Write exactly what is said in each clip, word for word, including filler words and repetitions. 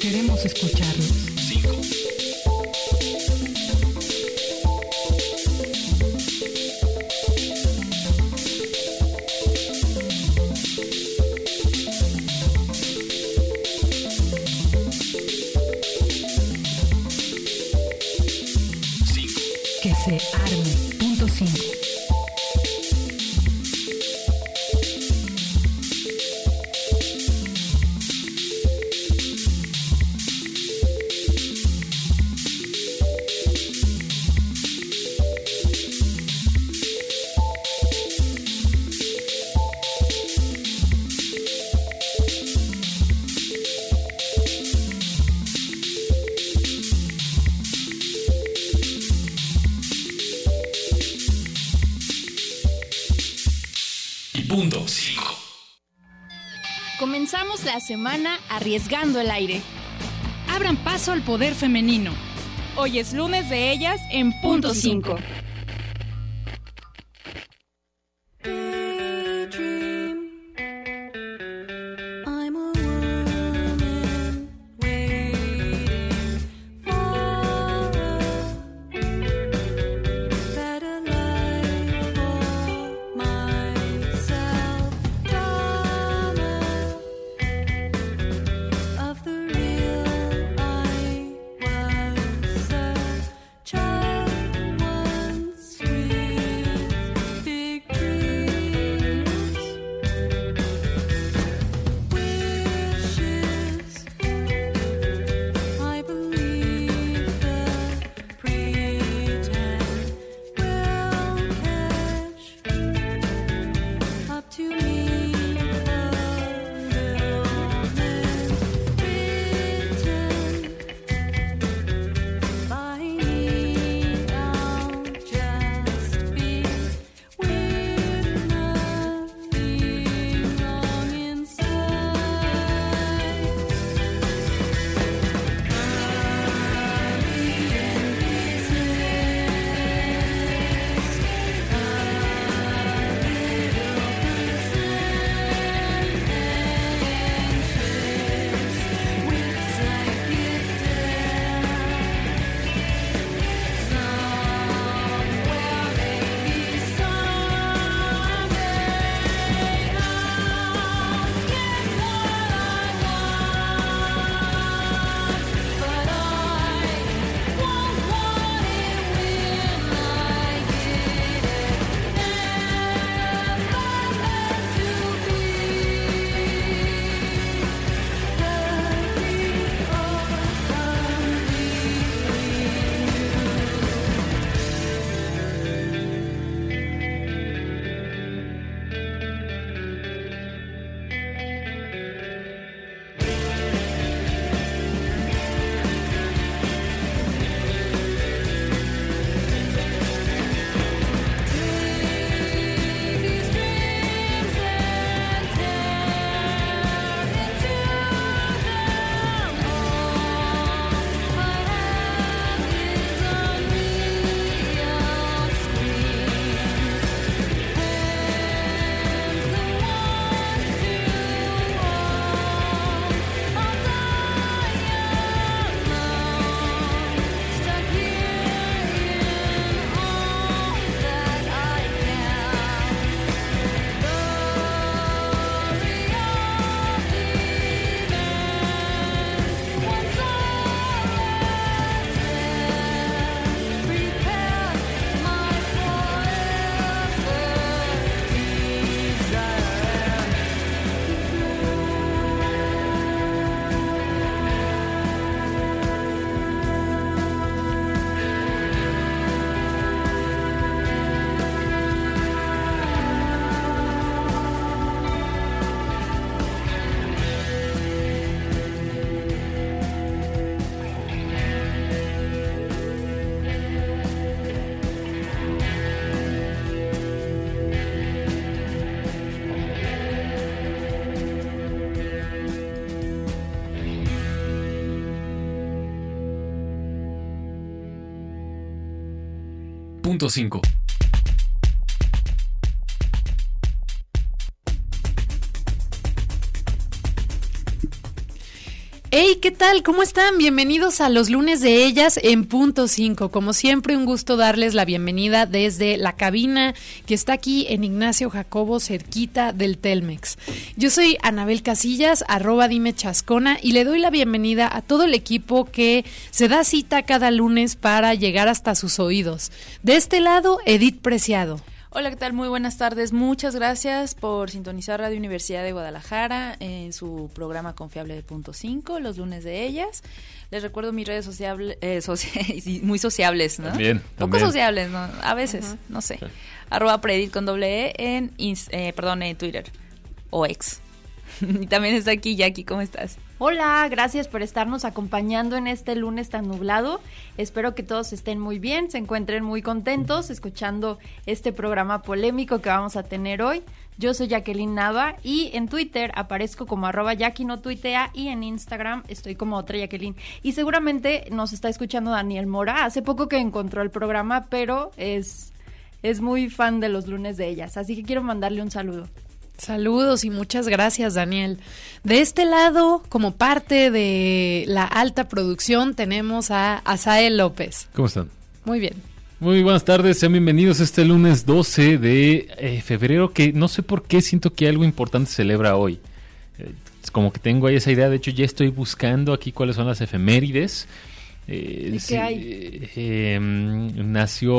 Queremos escucharlos. cinco. Que se arme. Punto cinco. Punto cinco. Comenzamos la semana arriesgando el aire. Abran paso al poder femenino. Hoy es lunes de ellas en Punto cinco. Punto cinco. Hey, ¿qué tal? ¿Cómo están? Bienvenidos a los lunes de ellas en punto cinco. Como siempre, un gusto darles la bienvenida desde la cabina que está aquí en Ignacio Jacobo, cerquita del Telmex. Yo soy Anabel Casillas, arroba dime chascona, y le doy la bienvenida a todo el equipo que se da cita cada lunes para llegar hasta sus oídos. De este lado, Edith Preciado. Hola, ¿qué tal? Muy buenas tardes. Muchas gracias por sintonizar Radio Universidad de Guadalajara en su programa confiable de punto cinco, los lunes de ellas. Les recuerdo mis redes sociables, eh, soci- muy sociables, ¿no? También, Poco también. sociables, ¿no? A veces, uh-huh. no sé. Sí. Arroba predit con doble E en, eh, perdón, en Twitter o ex. Y también está aquí Jackie, ¿cómo estás? Hola, gracias por estarnos acompañando en este lunes tan nublado. Espero que todos estén muy bien, se encuentren muy contentos escuchando este programa polémico que vamos a tener hoy. Yo soy Jacqueline Nava y en Twitter aparezco como arroba Jackie no tuitea y en Instagram estoy como otra Jacqueline. Y seguramente nos está escuchando Daniel Mora, hace poco que encontró el programa, pero es, es muy fan de los lunes de ellas, así que quiero mandarle un saludo. Saludos y muchas gracias, Daniel. De este lado, como parte de la alta producción, tenemos a Asael López. ¿Cómo están? Muy bien. Muy buenas tardes, sean bienvenidos a este lunes doce de eh, febrero, que no sé por qué siento que algo importante se celebra hoy. Eh, es como que tengo ahí esa idea, de hecho ya estoy buscando aquí cuáles son las efemérides. Eh, ¿Y sí, qué hay? Eh, eh, nació,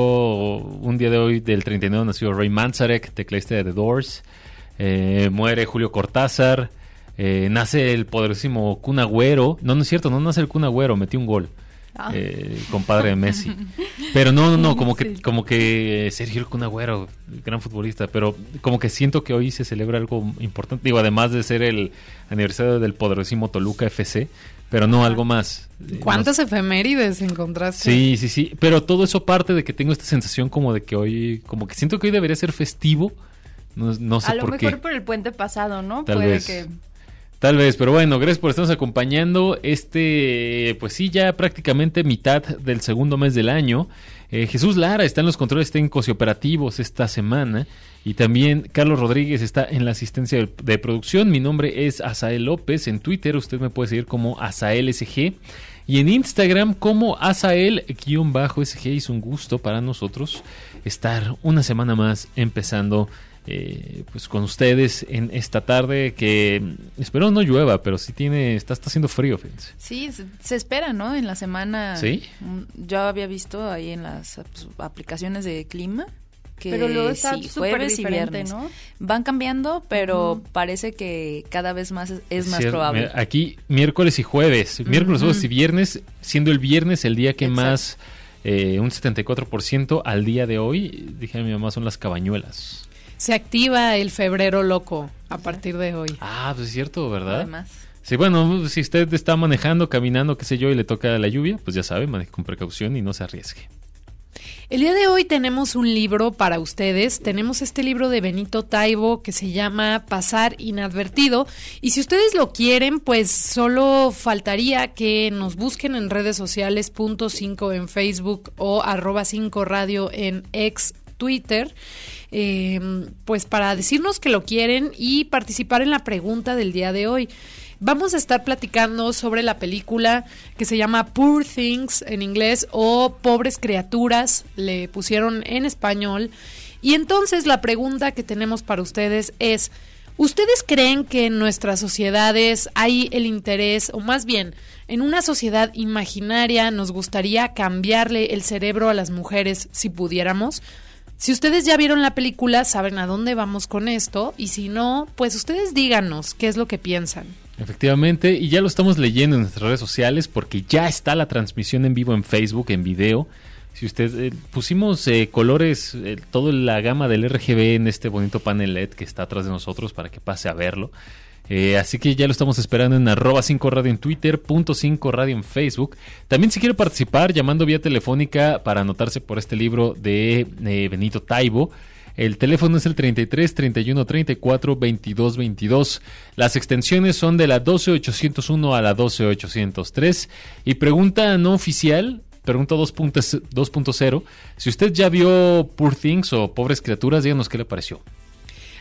un día de hoy, del treinta y nueve, nació Ray Manzarek, tecladista de The Doors. Eh, muere Julio Cortázar, eh, nace el poderosísimo Kun Agüero. No, no es cierto, no nace el Kun Agüero, metió un gol, ah. eh, compadre de Messi. Pero no, no, no, como que, sí. como que Sergio el Kun Agüero, gran futbolista, pero como que siento que hoy se celebra algo importante. Digo, además de ser el aniversario del poderosísimo Toluca F C, pero no, algo más. ¿Cuántas no, efemérides encontraste? Sí, sí, sí, pero todo eso parte de que tengo esta sensación como de que hoy, como que siento que hoy debería ser festivo. No, no sé a lo por mejor qué. por el puente pasado, ¿no? Tal Puede vez. que... Tal vez, pero bueno, gracias por estarnos acompañando. Este, pues sí, ya prácticamente mitad del segundo mes del año. Eh, Jesús Lara está en los controles técnicos y operativos esta semana. Y también Carlos Rodríguez está en la asistencia de, de producción. Mi nombre es Asael López. En Twitter usted me puede seguir como AsaelSG. Y en Instagram como Asael-S G. Es un gusto para nosotros estar una semana más empezando Eh, pues con ustedes en esta tarde que espero no llueva, pero sí tiene, está, está haciendo frío, fíjense. Sí, se, se espera, ¿no? En la semana. ¿Sí? Yo había visto ahí en las pues, aplicaciones de clima que pero luego está sí, súper jueves y diferente, viernes, ¿no? Van cambiando, pero uh-huh. parece que cada vez más es, es más Cier- probable. Aquí miércoles y jueves, uh-huh. miércoles, jueves y viernes, siendo el viernes el día que Exacto. más, eh, un setenta y cuatro por ciento al día de hoy, dije a mi mamá, son las cabañuelas. Se activa el febrero loco a partir de hoy. Ah, pues es cierto, ¿verdad? Además. Sí, bueno, si usted está manejando, caminando, qué sé yo, y le toca la lluvia, pues ya sabe, maneje con precaución y no se arriesgue. El día de hoy tenemos un libro para ustedes. Tenemos este libro de Benito Taibo que se llama Pasar Inadvertido. Y si ustedes lo quieren, pues solo faltaría que nos busquen en redes sociales, punto cinco en Facebook o arroba cinco radio en ex Twitter. Eh, pues para decirnos que lo quieren y participar en la pregunta del día de hoy. Vamos a estar platicando sobre la película que se llama Poor Things en inglés o Pobres Criaturas, le pusieron en español. Y entonces la pregunta que tenemos para ustedes es, ¿ustedes creen que en nuestras sociedades hay el interés, o más bien, en una sociedad imaginaria nos gustaría cambiarle el cerebro a las mujeres si pudiéramos? Si ustedes ya vieron la película, saben a dónde vamos con esto, y si no, pues ustedes díganos qué es lo que piensan. Efectivamente, y ya lo estamos leyendo en nuestras redes sociales porque ya está la transmisión en vivo en Facebook, en video. Si usted eh, pusimos eh, colores, eh, toda la gama del R G B en este bonito panel L E D que está atrás de nosotros para que pase a verlo. Eh, así que ya lo estamos esperando en arroba cinco radio en Twitter, punto cinco radio en Facebook. También si quiere participar llamando vía telefónica para anotarse por este libro de eh, Benito Taibo. El teléfono es el treinta y tres, treinta y uno, treinta y cuatro, veintidós, veintidós. Las extensiones son de la doce ochocientos uno a la doce ochocientos tres. Y pregunta no oficial, pregunta dos punto cero. Si usted ya vio Poor Things o Pobres Criaturas, díganos qué le pareció.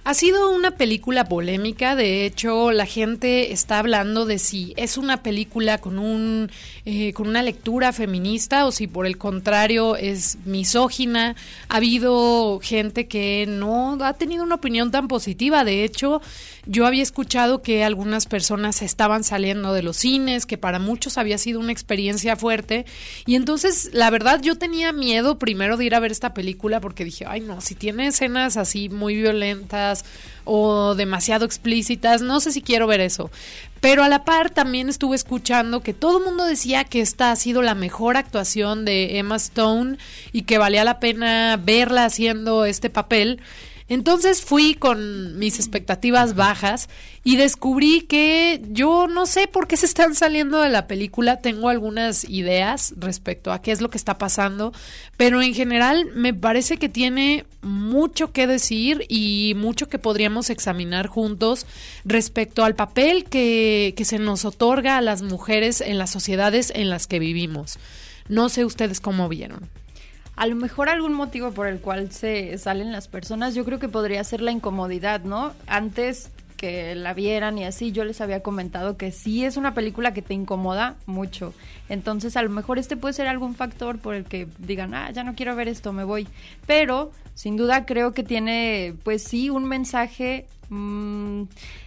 Ha sido una película polémica, de hecho la gente está hablando de si es una película con un eh, con una lectura feminista o si por el contrario es misógina. Ha habido gente que no ha tenido una opinión tan positiva, de hecho yo había escuchado que algunas personas estaban saliendo de los cines, que para muchos había sido una experiencia fuerte y entonces la verdad yo tenía miedo primero de ir a ver esta película porque dije, ay no, si tiene escenas así muy violentas o demasiado explícitas, no sé si quiero ver eso. Pero a la par también estuve escuchando que todo el mundo decía que esta ha sido la mejor actuación de Emma Stone y que valía la pena verla haciendo este papel. Entonces fui con mis expectativas bajas y descubrí que yo no sé por qué se están saliendo de la película. Tengo algunas ideas respecto a qué es lo que está pasando, pero en general me parece que tiene mucho que decir y mucho que podríamos examinar juntos respecto al papel que, que se nos otorga a las mujeres en las sociedades en las que vivimos. No sé ustedes cómo vieron. A lo mejor algún motivo por el cual se salen las personas, yo creo que podría ser la incomodidad, ¿no? Antes que la vieran y así, yo les había comentado que sí es una película que te incomoda mucho. Entonces, a lo mejor este puede ser algún factor por el que digan, ah, ya no quiero ver esto, me voy. Pero, sin duda, creo que tiene, pues sí, un mensaje, mmm,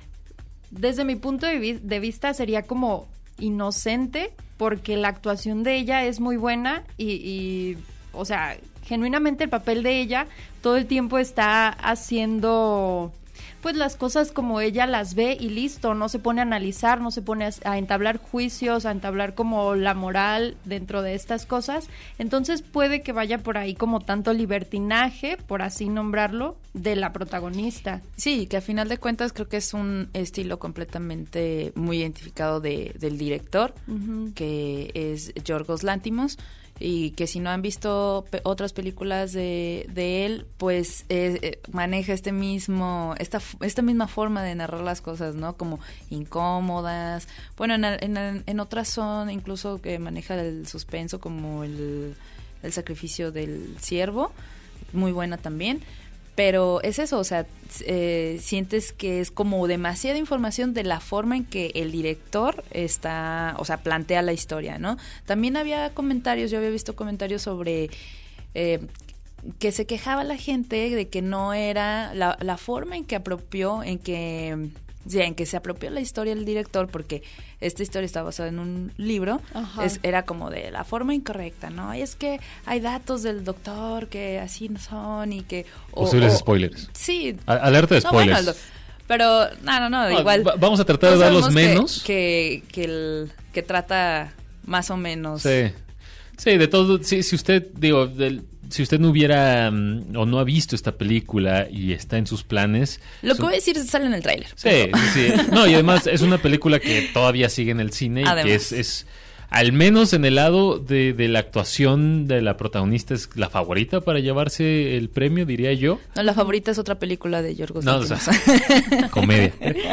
desde mi punto de, vi- de vista, sería como inocente, porque la actuación de ella es muy buena y... y o sea, genuinamente el papel de ella todo el tiempo está haciendo pues las cosas como ella las ve y listo, no se pone a analizar, no se pone a, a entablar juicios, a entablar como la moral dentro de estas cosas. Entonces puede que vaya por ahí como tanto libertinaje, por así nombrarlo, de la protagonista. Sí, que a final de cuentas creo que es un estilo completamente muy identificado de, del director, uh-huh. que es Yorgos Lanthimos. Y que si no han visto pe- otras películas de, de él, pues eh, eh, maneja este mismo esta esta misma forma de narrar las cosas, ¿no? Como incómodas. Bueno, en, en, en otras son incluso que maneja el suspenso, como el, el sacrificio del ciervo, muy buena también. Pero es eso, o sea, eh, sientes que es como demasiada información de la forma en que el director está, o sea, plantea la historia, ¿no? También había comentarios, yo había visto comentarios sobre eh, que se quejaba la gente de que no era la, la forma en que apropió, en que, sí, en que se apropió la historia del director, porque esta historia está basada en un libro, es, era como de la forma incorrecta, ¿no? Y es que hay datos del doctor que así no son y que... O, Posibles o, spoilers. Sí. A- alerta de spoilers. No, bueno, pero, no, no, no, no igual. Va- vamos a tratar de darlos menos. Que, que, que, el, que trata más o menos... Sí, sí, de todo, sí, si usted, digo, del, si usted no hubiera um, o no ha visto esta película y está en sus planes... Lo que son... voy a decir sale en el tráiler. Sí, sí, sí. No, y además es una película que todavía sigue en el cine y Además. que es, es, al menos en el lado de, de la actuación de la protagonista, es la favorita para llevarse el premio, diría yo. No, la favorita es otra película de Yorgos No, Lanthimos. o sea, comedia.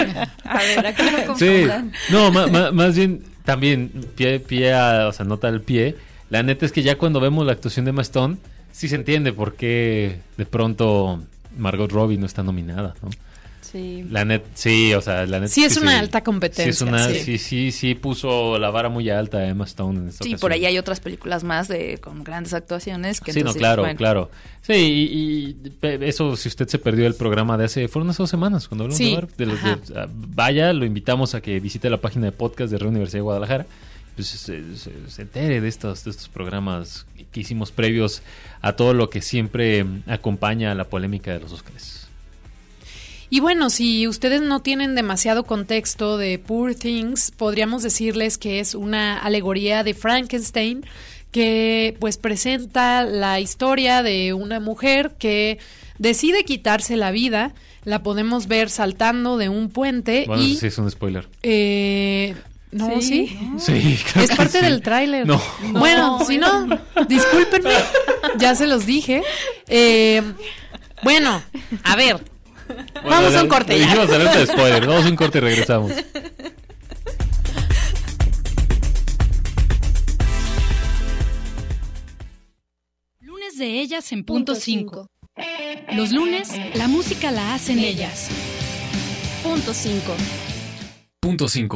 A ver, aquí no Sí, confundan. no, ma, ma, más bien también pie, pie a, o sea, nota al pie. La neta es que ya cuando vemos la actuación de Emma Stone, sí se entiende por qué de pronto Margot Robbie no está nominada, ¿no? Sí. La net, sí, o sea, la net, Sí, es una sí, alta competencia. Sí, es una, sí. sí, sí, sí puso la vara muy alta a Emma Stone en esta Sí, ocasión. por ahí hay otras películas más de con grandes actuaciones. Que Sí, entonces, no, claro, bueno. claro. Sí, y, y pe- eso, si usted se perdió el programa de hace, fueron hace dos semanas, cuando hablamos Sí, de bar, de los ajá. de- ah, vaya, lo invitamos a que visite la página de podcast de Red Universidad de Guadalajara, pues se, se- se entere de estos, de estos programas que hicimos previos a todo lo que siempre mm, acompaña a la polémica de los Óscares. Y bueno, si ustedes no tienen demasiado contexto de Poor Things, podríamos decirles que es una alegoría de Frankenstein que pues presenta la historia de una mujer que decide quitarse la vida. La podemos ver saltando de un puente Bueno, y... sí es un spoiler. Eh, no, sí. Sí. Sí, creo Es que parte sí. del tráiler. No. Bueno, si no, discúlpenme, ya se los dije. Eh, bueno, a ver, Bueno, vamos a un le- corte le ya. dijimos alerta de spoiler. Vamos a un corte y regresamos. Lunes de ellas en punto cinco. Los lunes, la música la hacen ellas. Punto cinco. Punto cinco.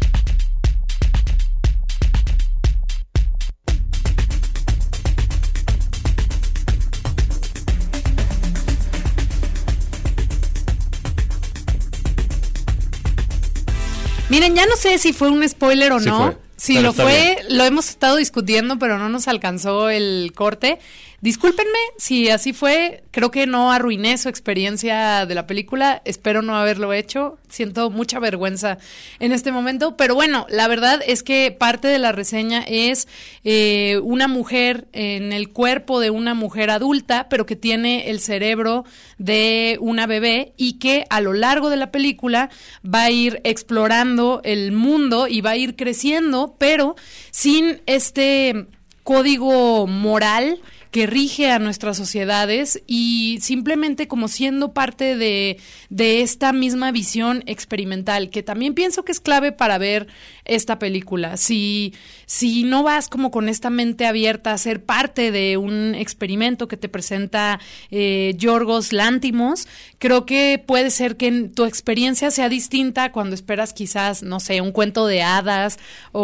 Miren, ya no sé si fue un spoiler o Sí no. fue, Si pero lo está fue, bien. lo hemos estado discutiendo, pero no nos alcanzó el corte. Discúlpenme si así fue. Creo que no arruiné su experiencia de la película. Espero no haberlo hecho. Siento mucha vergüenza en este momento. Pero bueno, la verdad es que parte de la reseña es eh, una mujer en el cuerpo de una mujer adulta, pero que tiene el cerebro de una bebé y que a lo largo de la película va a ir explorando el mundo y va a ir creciendo, pero sin este código moral que rige a nuestras sociedades y simplemente como siendo parte de, de esta misma visión experimental, que también pienso que es clave para ver esta película. Si, si no vas como con esta mente abierta a ser parte de un experimento que te presenta eh, Yorgos Lanthimos, creo que puede ser que tu experiencia sea distinta cuando esperas quizás, no sé, un cuento de hadas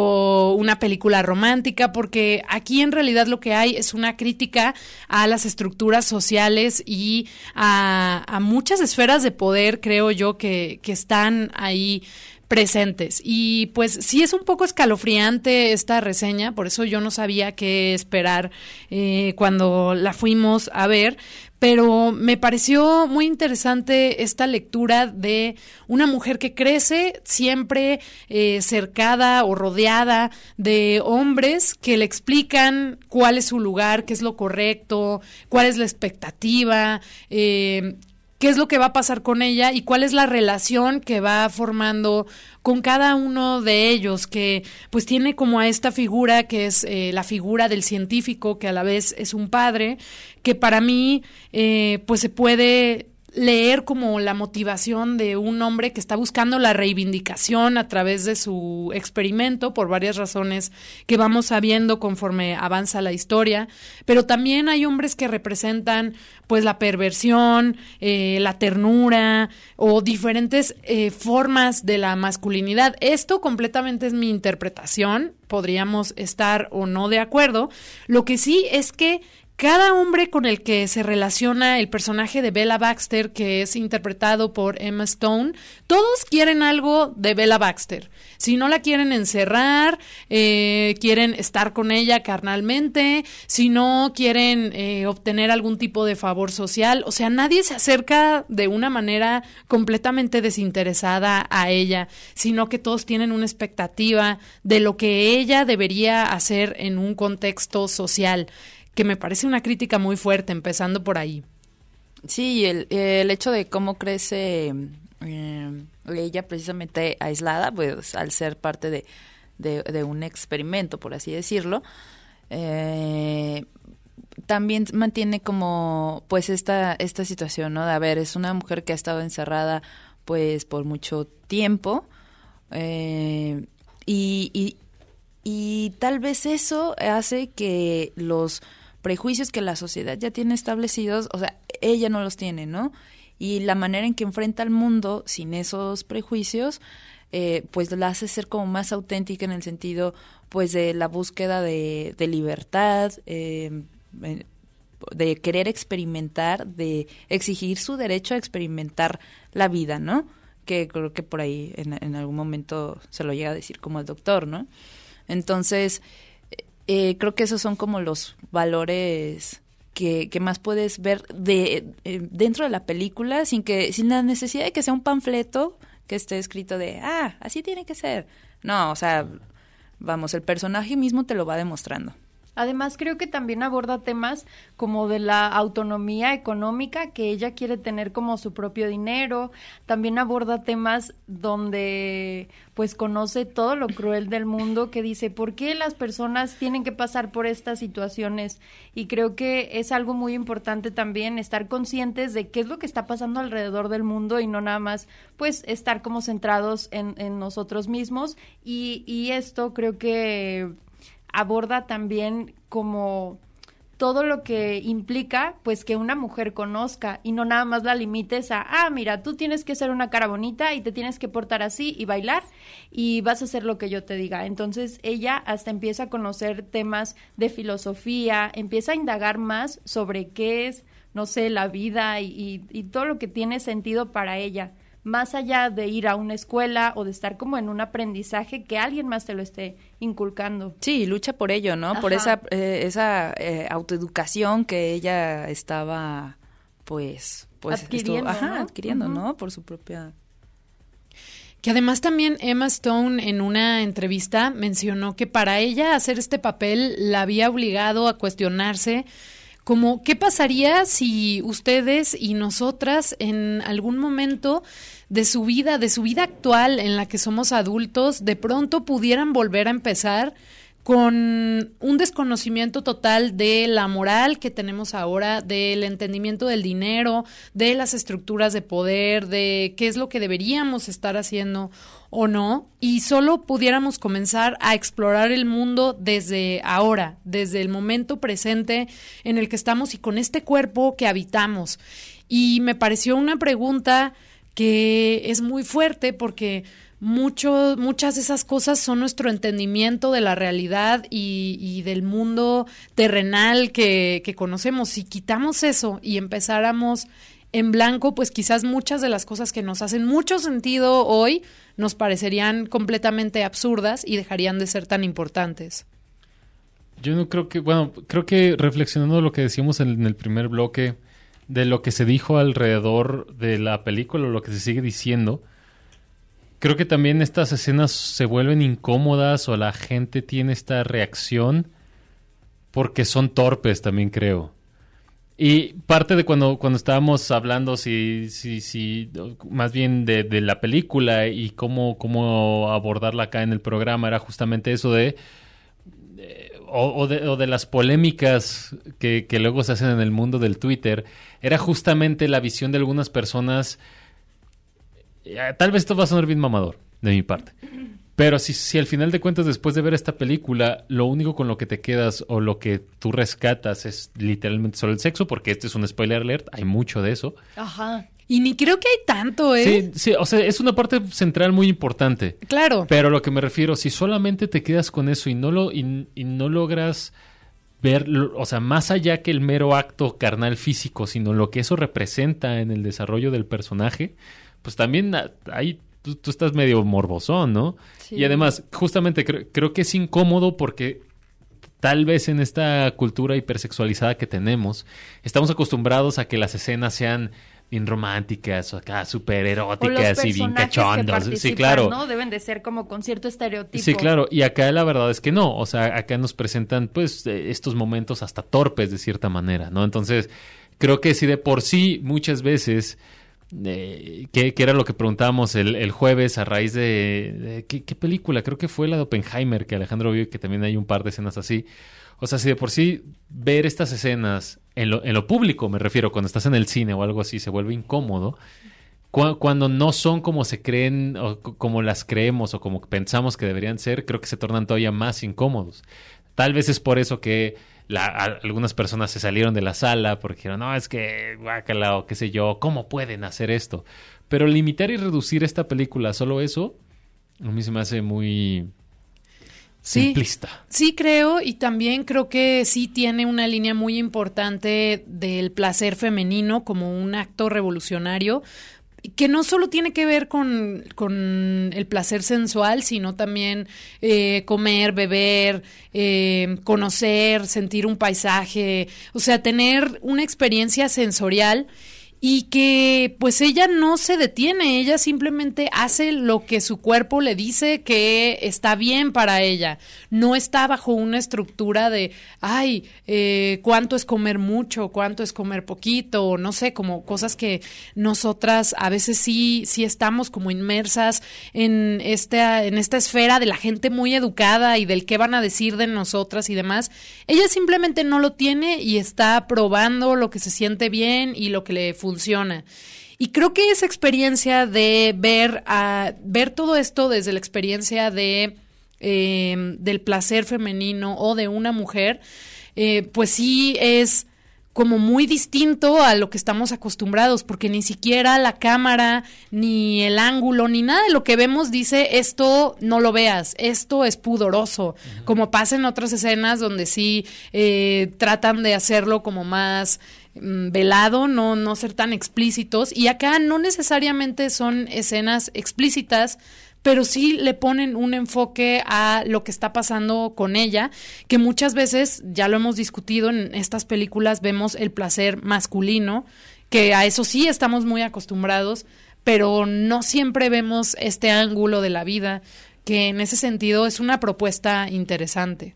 o una película romántica, porque aquí en realidad lo que hay es una crítica a las estructuras sociales y a, a muchas esferas de poder, creo yo, que, que están ahí presentes. Y pues sí es un poco escalofriante esta reseña, por eso yo no sabía qué esperar eh, cuando la fuimos a ver, pero me pareció muy interesante esta lectura de una mujer que crece siempre eh, cercada o rodeada de hombres que le explican cuál es su lugar, qué es lo correcto, cuál es la expectativa, eh, qué es lo que va a pasar con ella y cuál es la relación que va formando con cada uno de ellos, que pues tiene como a esta figura que es eh, la figura del científico, que a la vez es un padre, que para mí eh, pues se puede leer como la motivación de un hombre que está buscando la reivindicación a través de su experimento por varias razones que vamos sabiendo conforme avanza la historia, pero también hay hombres que representan pues la perversión, eh, la ternura o diferentes eh, formas de la masculinidad. Esto completamente es mi interpretación, podríamos estar o no de acuerdo. Lo que sí es que cada hombre con el que se relaciona el personaje de Bella Baxter, que es interpretado por Emma Stone, todos quieren algo de Bella Baxter. Si no la quieren encerrar, eh, quieren estar con ella carnalmente, si no quieren eh, obtener algún tipo de favor social. O sea, nadie se acerca de una manera completamente desinteresada a ella, sino que todos tienen una expectativa de lo que ella debería hacer en un contexto social, que me parece una crítica muy fuerte, empezando por ahí. Sí, el, el hecho de cómo crece eh, ella precisamente aislada, pues al ser parte de, de, de un experimento, por así decirlo, eh, también mantiene como pues esta, esta situación, ¿no? De, a ver, es una mujer que ha estado encerrada pues por mucho tiempo eh, y, y, y tal vez eso hace que los prejuicios que la sociedad ya tiene establecidos, o sea, ella no los tiene, ¿no? Y la manera en que enfrenta al mundo sin esos prejuicios, eh, pues la hace ser como más auténtica en el sentido, pues, de la búsqueda de, de libertad, eh, de querer experimentar, de exigir su derecho a experimentar la vida, ¿no? Que creo que por ahí en, en algún momento se lo llega a decir como el doctor, ¿no? Entonces, Eh, creo que esos son como los valores que, que más puedes ver de eh, dentro de la película sin que sin la necesidad de que sea un panfleto que esté escrito de, ah, así tiene que ser. No, o sea, vamos, el personaje mismo te lo va demostrando. Además, creo que también aborda temas como de la autonomía económica, que ella quiere tener como su propio dinero. También aborda temas donde pues conoce todo lo cruel del mundo, que dice, ¿por qué las personas tienen que pasar por estas situaciones? Y creo que es algo muy importante también estar conscientes de qué es lo que está pasando alrededor del mundo y no nada más pues estar como centrados en, en nosotros mismos. Y, y esto creo que aborda también como todo lo que implica, pues, que una mujer conozca y no nada más la limites a, ah, mira, tú tienes que ser una cara bonita y te tienes que portar así y bailar y vas a hacer lo que yo te diga. Entonces, ella hasta empieza a conocer temas de filosofía, empieza a indagar más sobre qué es, no sé, la vida y, y, y todo lo que tiene sentido para ella, más allá de ir a una escuela o de estar como en un aprendizaje que alguien más te lo esté inculcando. Sí, lucha por ello, ¿no? Ajá. Por esa eh, esa eh, autoeducación que ella estaba, pues, pues adquiriendo, esto, ajá, ¿no? adquiriendo, Uh-huh. ¿no? Por su propia. Que además también Emma Stone en una entrevista mencionó que para ella hacer este papel la había obligado a cuestionarse como qué pasaría si ustedes y nosotras en algún momento de su vida, de su vida actual en la que somos adultos, de pronto pudieran volver a empezar con un desconocimiento total de la moral que tenemos ahora, del entendimiento del dinero, de las estructuras de poder, de qué es lo que deberíamos estar haciendo o no, y solo pudiéramos comenzar a explorar el mundo desde ahora, desde el momento presente en el que estamos y con este cuerpo que habitamos. Y me pareció una pregunta que es muy fuerte porque Mucho, muchas de esas cosas son nuestro entendimiento de la realidad y, y del mundo terrenal que, que conocemos. Si quitamos eso y empezáramos en blanco, pues quizás muchas de las cosas que nos hacen mucho sentido hoy nos parecerían completamente absurdas y dejarían de ser tan importantes. Yo no creo que, bueno, creo que reflexionando lo que decíamos en, en el primer bloque, de lo que se dijo alrededor de la película, o lo que se sigue diciendo, creo que también estas escenas se vuelven incómodas o la gente tiene esta reacción porque son torpes, también creo. Y parte de cuando, cuando estábamos hablando, si, si, si, más bien de, de la película y cómo, cómo abordarla acá en el programa, era justamente eso de, de o, o, de, o de las polémicas que, que luego se hacen en el mundo del Twitter, era justamente la visión de algunas personas. Tal vez esto va a sonar bien mamador de mi parte, pero si, si al final de cuentas después de ver esta película lo único con lo que te quedas o lo que tú rescatas es literalmente solo el sexo, porque este es un spoiler alert, hay mucho de eso. Ajá. Y ni creo que hay tanto, ¿eh? Sí, sí, o sea, es una parte central muy importante. Claro. Pero a lo que me refiero, si solamente te quedas con eso y no lo y, y no logras ver, o sea, más allá que el mero acto carnal físico, sino lo que eso representa en el desarrollo del personaje, pues también ahí tú, tú estás medio morbosón, ¿no? Sí. Y además, justamente creo, creo que es incómodo porque tal vez en esta cultura hipersexualizada que tenemos, estamos acostumbrados a que las escenas sean bien románticas o acá súper eróticas y bien cachondas. Sí, claro. ¿no? Deben de ser como con cierto estereotipo. Sí, claro. Y acá la verdad es que no. O sea, acá nos presentan pues estos momentos hasta torpes de cierta manera, ¿no? Entonces, creo que si de por sí muchas veces... Eh, que, que era lo que preguntábamos el, el jueves a raíz de, de ¿qué, qué película? Creo que fue la de Oppenheimer que Alejandro vio, que también hay un par de escenas así. O sea, si de por sí ver estas escenas en lo, en lo público, me refiero, cuando estás en el cine o algo así, se vuelve incómodo, cu- cuando no son como se creen o c- como las creemos o como pensamos que deberían ser, creo que se tornan todavía más incómodos. Tal vez es por eso que La, a, algunas personas se salieron de la sala porque dijeron, no, es que guácala o qué sé yo, ¿cómo pueden hacer esto? Pero limitar y reducir esta película a solo eso, a mí se me hace muy Sí, simplista. Sí, creo, y también creo que sí tiene una línea muy importante del placer femenino como un acto revolucionario, que no solo tiene que ver con, con el placer sensual, sino también eh, comer, beber, eh, conocer, sentir un paisaje, o sea, tener una experiencia sensorial y que pues ella no se detiene, ella simplemente hace lo que su cuerpo le dice que está bien para ella, no está bajo una estructura de, ay, eh, cuánto es comer mucho, cuánto es comer poquito, o no sé, como cosas que nosotras a veces sí, sí estamos como inmersas en esta, en esta esfera de la gente muy educada y del qué van a decir de nosotras y demás. Ella simplemente no lo tiene y está probando lo que se siente bien y lo que le funciona. funciona. Y creo que esa experiencia de ver a ver todo esto desde la experiencia de eh, del placer femenino o de una mujer eh, pues sí es como muy distinto a lo que estamos acostumbrados, porque ni siquiera la cámara, ni el ángulo, ni nada de lo que vemos dice esto no lo veas, esto es pudoroso, uh-huh. como pasa en otras escenas donde sí eh, tratan de hacerlo como más mm, velado, no, no ser tan explícitos, y acá no necesariamente son escenas explícitas, pero sí le ponen un enfoque a lo que está pasando con ella, que muchas veces, ya lo hemos discutido en estas películas, vemos el placer masculino, que a eso sí estamos muy acostumbrados, pero no siempre vemos este ángulo de la vida, que en ese sentido es una propuesta interesante.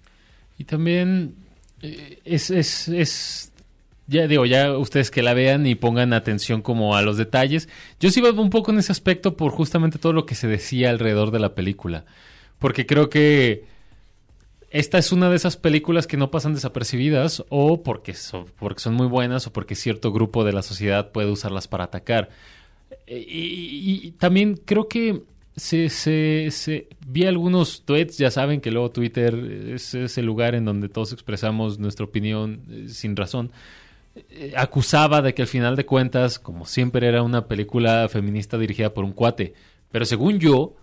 Y también eh, es... es, es... Ya digo, ya ustedes que la vean y pongan atención como a los detalles. Yo sí iba un poco en ese aspecto por justamente todo lo que se decía alrededor de la película. Porque creo que esta es una de esas películas que no pasan desapercibidas o porque son, porque son muy buenas o porque cierto grupo de la sociedad puede usarlas para atacar. Y, y, y también creo que se, se, se vi algunos tweets, ya saben que luego Twitter es, es el lugar en donde todos expresamos nuestra opinión eh, sin razón. Acusaba de que al final de cuentas, como siempre, era una película feminista dirigida por un cuate. Pero según yo,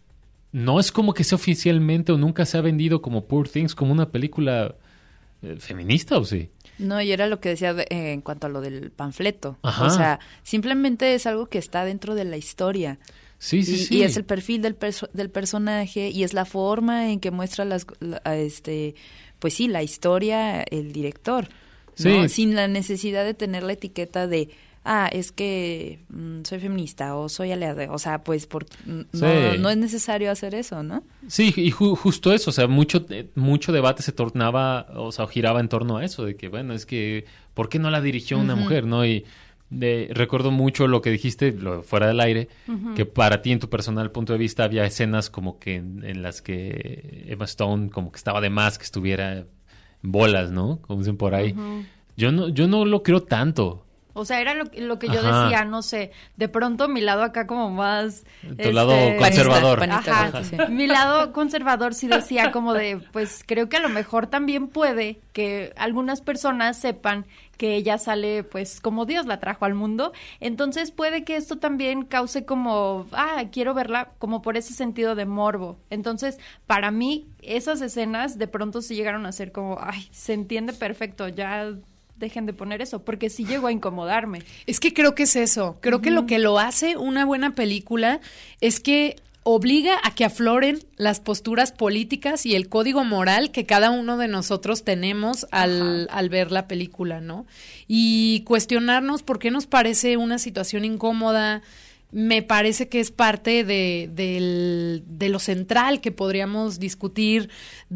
no es como que sea oficialmente o nunca se ha vendido como Poor Things como una película eh, feminista, ¿o sí? No, y era lo que decía de, eh, en cuanto a lo del panfleto. Ajá. O sea, simplemente es algo que está dentro de la historia. Sí, sí, y, sí. Y es el perfil del, perso- del personaje y es la forma en que muestra las, la, este, pues sí, la historia, el director. ¿no? Sí. Sin la necesidad de tener la etiqueta de, ah, es que mm, soy feminista o soy aliada. O sea, pues por, no, Sí. no es necesario hacer eso, ¿no? Sí, y ju- justo eso, o sea, mucho, eh, mucho debate se tornaba, o sea, giraba en torno a eso, de que, bueno, es que, ¿por qué no la dirigió una Uh-huh. mujer, no? Y de, recuerdo mucho lo que dijiste, lo, fuera del aire, Ujú. que para ti, en tu personal punto de vista, había escenas como que en, en las que Emma Stone como que estaba de más que estuviera en bolas, ¿no? Como dicen por ahí. Ujú. Yo no, yo no lo creo tanto. O sea, era lo, lo que yo Ajá. decía, no sé, de pronto mi lado acá como más... Tu lado conservador. Panista, Ajá, panista, sí. mi lado conservador sí decía como de, pues creo que a lo mejor también puede que algunas personas sepan que ella sale pues como Dios la trajo al mundo, entonces puede que esto también cause como, ah, quiero verla como por ese sentido de morbo. Entonces, para mí, esas escenas de pronto sí llegaron a ser como, ay, se entiende perfecto, ya... dejen de poner eso, porque sí llegó a incomodarme. Es que creo que es eso. Creo que lo que lo hace una buena película es que obliga a que afloren las posturas políticas y el código moral que cada uno de nosotros tenemos al, al ver la película, ¿no? Y cuestionarnos por qué nos parece una situación incómoda. Me parece que es parte de, de, de lo central que podríamos discutir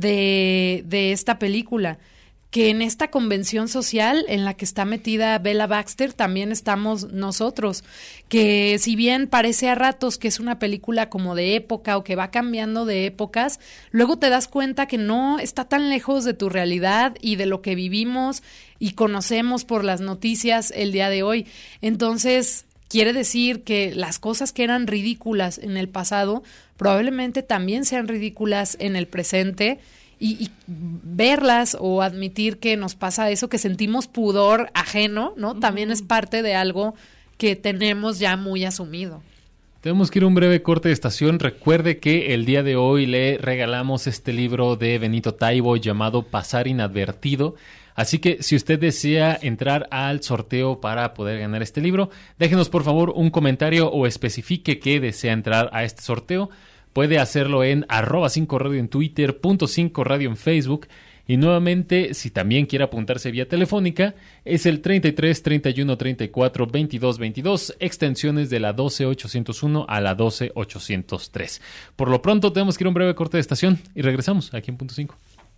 de, de esta película. Que en esta convención social en la que está metida Bella Baxter también estamos nosotros, que si bien parece a ratos que es una película como de época o que va cambiando de épocas, luego te das cuenta que no está tan lejos de tu realidad y de lo que vivimos y conocemos por las noticias el día de hoy. Entonces, quiere decir que las cosas que eran ridículas en el pasado probablemente también sean ridículas en el presente. Y, y verlas o admitir que nos pasa eso, que sentimos pudor ajeno, ¿no? Uh-huh. También es parte de algo que tenemos ya muy asumido. Tenemos que ir a un breve corte de estación. Recuerde que el día de hoy le regalamos este libro de Benito Taibo llamado Pasar Inadvertido. Así que si usted desea entrar al sorteo para poder ganar este libro, déjenos por favor un comentario o especifique que desea entrar a este sorteo. Puede hacerlo en arroba cinco radio en Twitter, punto cinco radio en Facebook. Y nuevamente, si también quiere apuntarse vía telefónica, es el treinta y tres, treinta y uno, treinta y cuatro, veintidós, veintidós, extensiones de la doce ochocientos uno a la doce ochocientos tres. Por lo pronto, tenemos que ir a un breve corte de estación y regresamos aquí en Punto cinco.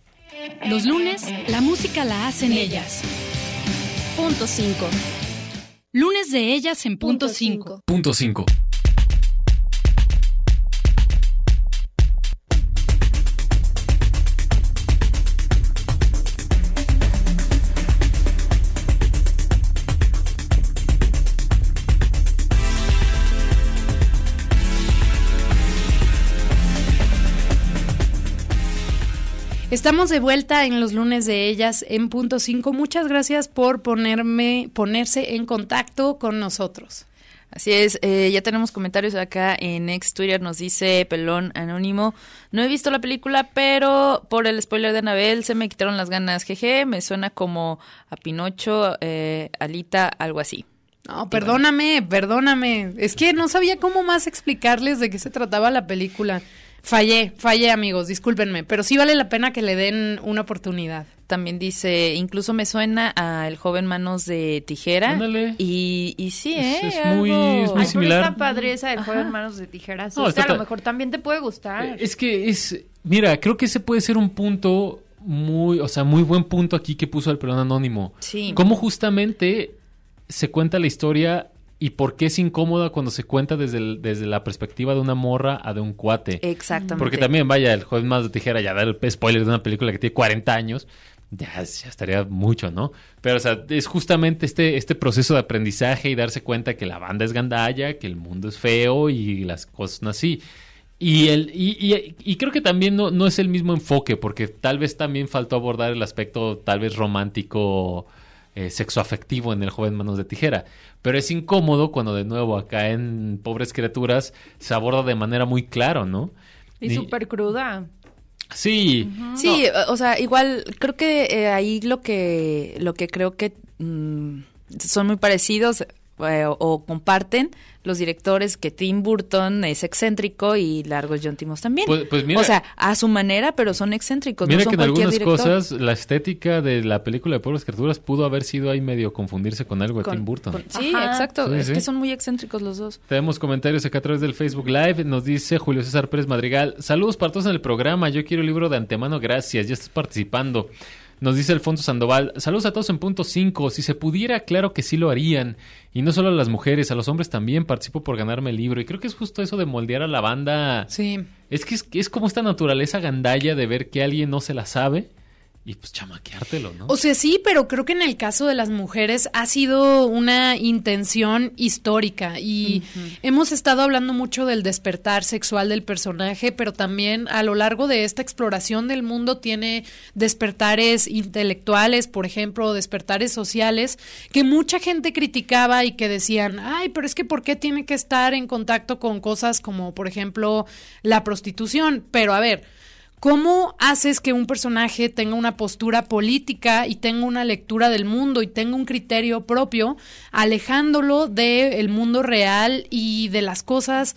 Los lunes, la música la hacen ellas. Punto cinco. Lunes de ellas en Punto cinco. Punto cinco. Estamos de vuelta en los lunes de ellas en punto cinco. Muchas gracias por ponerme, ponerse en contacto con nosotros. Así es, eh, ya tenemos comentarios acá en ex Twitter, nos dice Pelón Anónimo, no he visto la película, pero por el spoiler de Anabel se me quitaron las ganas, jeje, me suena como a Pinocho, eh, Alita, algo así. No, perdóname, perdóname, es que no sabía cómo más explicarles de qué se trataba la película. Fallé, fallé amigos, discúlpenme, pero sí vale la pena que le den una oportunidad. También dice, incluso me suena a El joven manos de tijera. Ándale. Y, y sí, ¿eh? Es, es Algo... muy, es muy Ay, similar. pero está padre esa del joven manos de tijeras. No, o sea, está a lo ta- mejor también te puede gustar. Es que es, mira, creo que ese puede ser un punto muy, o sea, muy buen punto aquí que puso el Pelón Anónimo. Sí. Cómo justamente se cuenta la historia y por qué es incómoda cuando se cuenta desde, el- desde la perspectiva de una morra a de un cuate. Exactamente. Porque también, vaya, el joven más de tijera, ya dar el spoiler de una película que tiene cuarenta años, ya, ya estaría mucho, ¿no? Pero, o sea, es justamente este, este proceso de aprendizaje y darse cuenta que la banda es gandalla, que el mundo es feo y las cosas son así. Y, el, y, y, y creo que también no, no es el mismo enfoque, porque tal vez también faltó abordar el aspecto tal vez romántico, eh, sexoafectivo en el joven manos de tijera. Pero es incómodo cuando de nuevo acá en Pobres Criaturas se aborda de manera muy clara, ¿no? Y súper cruda. Sí. Sí, o sea, igual creo que eh, ahí lo que lo que creo que mm, son muy parecidos eh, o, o comparten los directores, que Tim Burton es excéntrico y Largos John Timos también. Pues- pues mira- o sea, a su manera, pero son excéntricos, Mira no son que en cualquier algunas director. cosas la estética de la película de Pobres Criaturas pudo haber sido ahí medio confundirse con algo de Con- Tim Burton. con- sí, Ajá. exacto, Sí, es sí. que son muy excéntricos los dos. Tenemos comentarios acá a través del Facebook Live. Nos dice Julio César Pérez Madrigal. Saludos para todos en el programa. Yo quiero el libro de antemano. Gracias. Ya estás participando. Nos dice Alfonso Sandoval. Saludos a todos en punto cinco. Si se pudiera, claro que sí lo harían. Y no solo a las mujeres, a los hombres también. Participo por ganarme el libro. Y creo que es justo eso de moldear a la banda. Sí. Es que es, es como esta naturaleza gandalla de ver que alguien no se la sabe. Y pues chamaqueártelo, ¿no? O sea, sí, pero creo que en el caso de las mujeres ha sido una intención histórica y hemos estado hablando mucho del despertar sexual del personaje, pero también a lo largo de esta exploración del mundo tiene despertares intelectuales, por ejemplo, despertares sociales, que mucha gente criticaba y que decían, ay, pero es que ¿por qué tiene que estar en contacto con cosas como, por ejemplo, la prostitución? Pero a ver, ¿cómo haces que un personaje tenga una postura política y tenga una lectura del mundo y tenga un criterio propio, alejándolo del mundo real y de las cosas